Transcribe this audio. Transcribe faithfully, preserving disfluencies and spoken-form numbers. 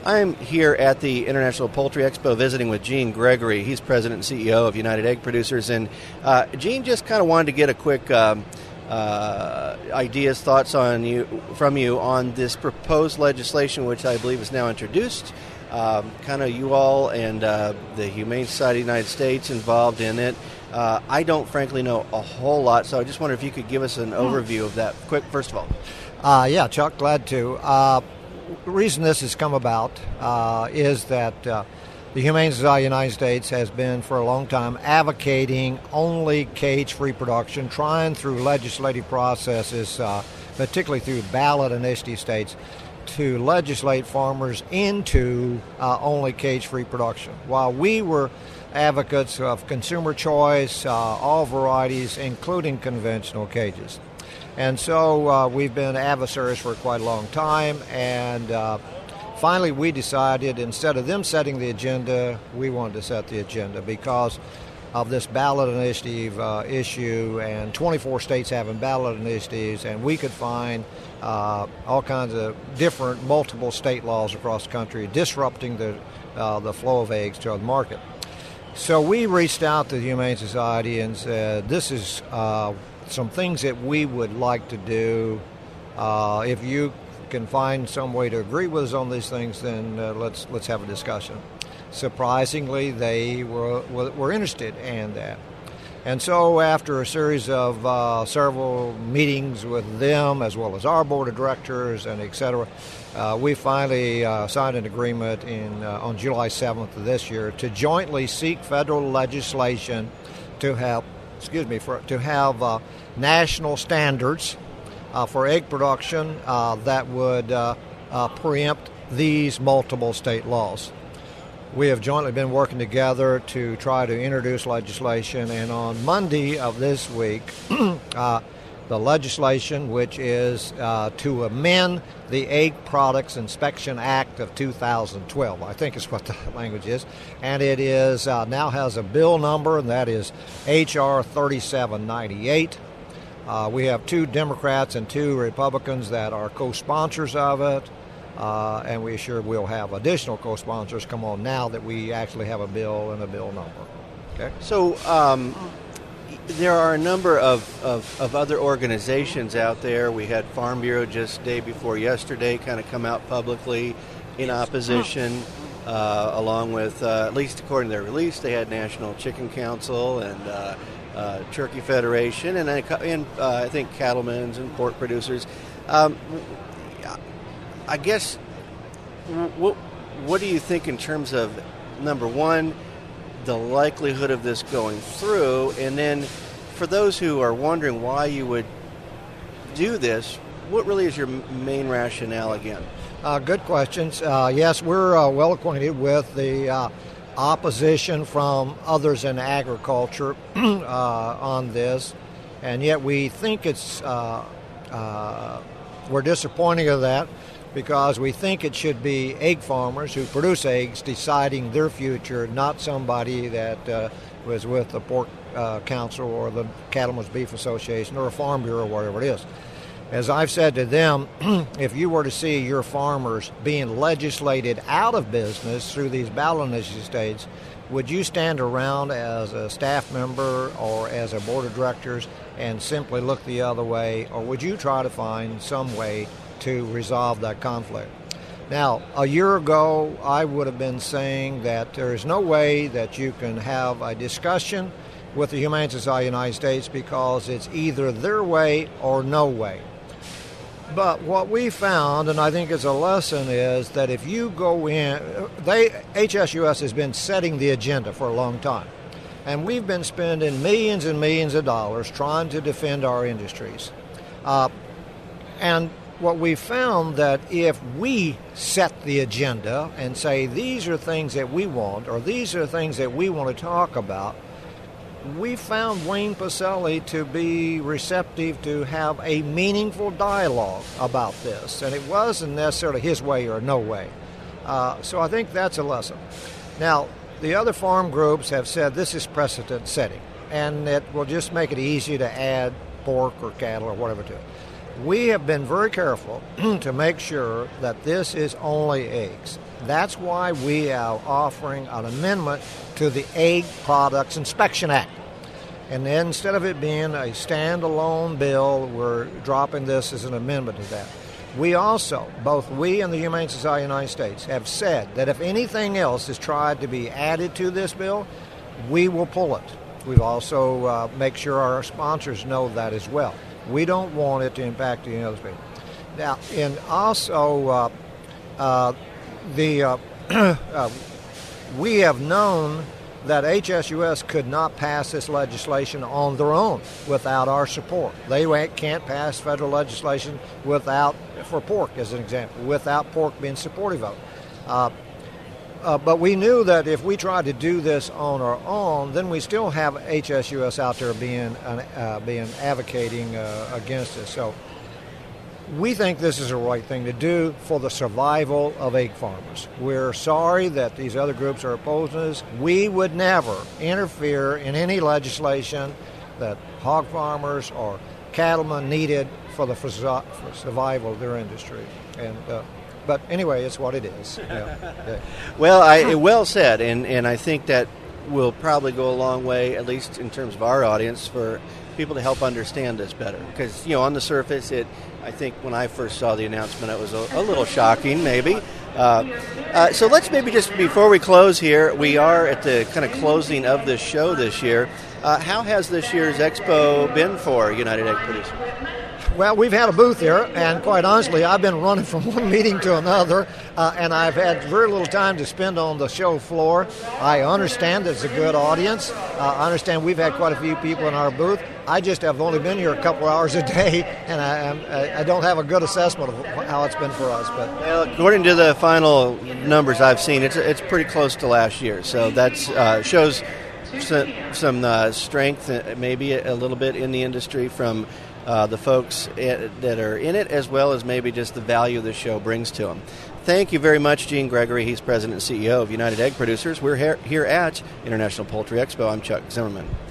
I'm here at the International Poultry Expo visiting with Gene Gregory. He's president and C E O of United Egg Producers. And uh, Gene just kind of wanted to get a quick um, uh, ideas, thoughts on you from you on this proposed legislation, which I believe is now introduced. Um, kind of you all and uh, the Humane Society of the United States involved in it. Uh, I don't frankly know a whole lot, so I just wonder if you could give us an overview of that quick, first of all. Uh, yeah, Chuck, glad to. Uh, the reason this has come about uh, is that uh, the Humane Society of the United States has been for a long time advocating only cage-free production, trying through legislative processes, uh, particularly through ballot initiative states, to legislate farmers into uh, only cage-free production. While we were advocates of consumer choice, uh, all varieties, including conventional cages. And so uh, we've been adversaries for quite a long time, and uh, finally we decided instead of them setting the agenda, we wanted to set the agenda because of this ballot initiative uh, issue, and twenty-four states having ballot initiatives, and we could find uh, all kinds of different multiple state laws across the country disrupting the, uh, the flow of eggs to the market. So we reached out to the Humane Society and said, this is uh, some things that we would like to do. Uh, if you can find some way to agree with us on these things, then uh, let's let's have a discussion. Surprisingly, they were were interested in that. And so after a series of uh, several meetings with them, as well as our board of directors and et cetera, uh, we finally uh, signed an agreement in uh, on July seventh of this year to jointly seek federal legislation to have, excuse me, for to have uh, national standards uh, for egg production uh, that would uh, uh, preempt these multiple state laws. We have jointly been working together to try to introduce legislation, and on Monday of this week, uh, the legislation, which is uh, to amend the Egg Products Inspection Act of two thousand twelve, I think is what the language is, and it is uh, now has a bill number, and that is H R thirty-seven ninety-eight. Uh, we have two Democrats and two Republicans that are co-sponsors of it. Uh, and we sure will have additional co-sponsors come on now that we actually have a bill and a bill number. Okay. So um, there are a number of, of, of other organizations out there. We had Farm Bureau just day before yesterday kind of come out publicly in opposition, uh, along with, uh, at least according to their release, they had National Chicken Council and uh, uh, Turkey Federation, and, and uh, I think cattlemen's and pork producers. Um, I guess, what, what do you think in terms of, number one, the likelihood of this going through, and then for those who are wondering why you would do this, what really is your main rationale again? Uh, good questions. Uh, yes, we're uh, well acquainted with the uh, opposition from others in agriculture uh, on this, and yet we think it's, uh, uh, we're disappointed of that, because we think it should be egg farmers who produce eggs deciding their future, not somebody that uh, was with the Pork uh, Council or the Cattlemen's Beef Association or a Farm Bureau or whatever it is. As I've said to them, if you were to see your farmers being legislated out of business through these ballot initiative states, would you stand around as a staff member or as a board of directors and simply look the other way, or would you try to find some way to resolve that conflict? Now, a year ago, I would have been saying that there is no way that you can have a discussion with the Humane Society of the United States because it's either their way or no way. But what we found, and I think is a lesson, is that if you go in, they, H S U S has been setting the agenda for a long time. And we've been spending millions and millions of dollars trying to defend our industries. Uh, and what we found that if we set the agenda and say these are things that we want or these are things that we want to talk about, we found Wayne Pacelle to be receptive to have a meaningful dialogue about this. And it wasn't necessarily his way or no way. Uh, so I think that's a lesson. Now, the other farm groups have said this is precedent setting, and it will just make it easy to add pork or cattle or whatever to it. we have been very careful to make sure that this is only eggs. That's why we are offering an amendment to the Egg Products Inspection Act. And then instead of it being a standalone bill, we're dropping this as an amendment to that. We also, both we and the Humane Society of the United States, have said that if anything else is tried to be added to this bill, we will pull it. We've also uh, make sure our sponsors know that as well. We don't want it to impact any other people. Now, and also, uh, uh, the uh, uh, we have known that H S U S could not pass this legislation on their own without our support. They can't pass federal legislation without, for pork as an example, without pork being supportive of it. Uh, uh, but we knew that if we tried to do this on our own, then we still have H S U S out there being uh, being advocating uh, against us. So we think this is the right thing to do for the survival of egg farmers. We're sorry that these other groups are opposing us. We would never interfere in any legislation that hog farmers or cattlemen needed for the for survival of their industry. And uh, but anyway, it's what it is. Yeah. Yeah. Well, I, well said, and, and I think that will probably go a long way, at least in terms of our audience, for people to help understand this better. Because, you know, on the surface, it, I think when I first saw the announcement, it was a, a little shocking, maybe. Uh, uh, so let's maybe just, before we close here, we are at the kind of closing of this show this year. Uh, how has this year's expo been for United Egg Producers? Well, we've had a booth here, and quite honestly, I've been running from one meeting to another, uh, and I've had very little time to spend on the show floor. I understand it's a good audience. Uh, I understand we've had quite a few people in our booth. I just have only been here a couple hours a day, and I, I don't have a good assessment of how it's been for us. But well, according to the final numbers I've seen, it's it's pretty close to last year. So that uh, shows some, some uh, strength, uh, maybe a little bit in the industry from Uh, the folks that are in it, as well as maybe just the value the show brings to them. Thank you very much, Gene Gregory. He's President and C E O of United Egg Producers. We're here, here at International Poultry Expo. I'm Chuck Zimmerman.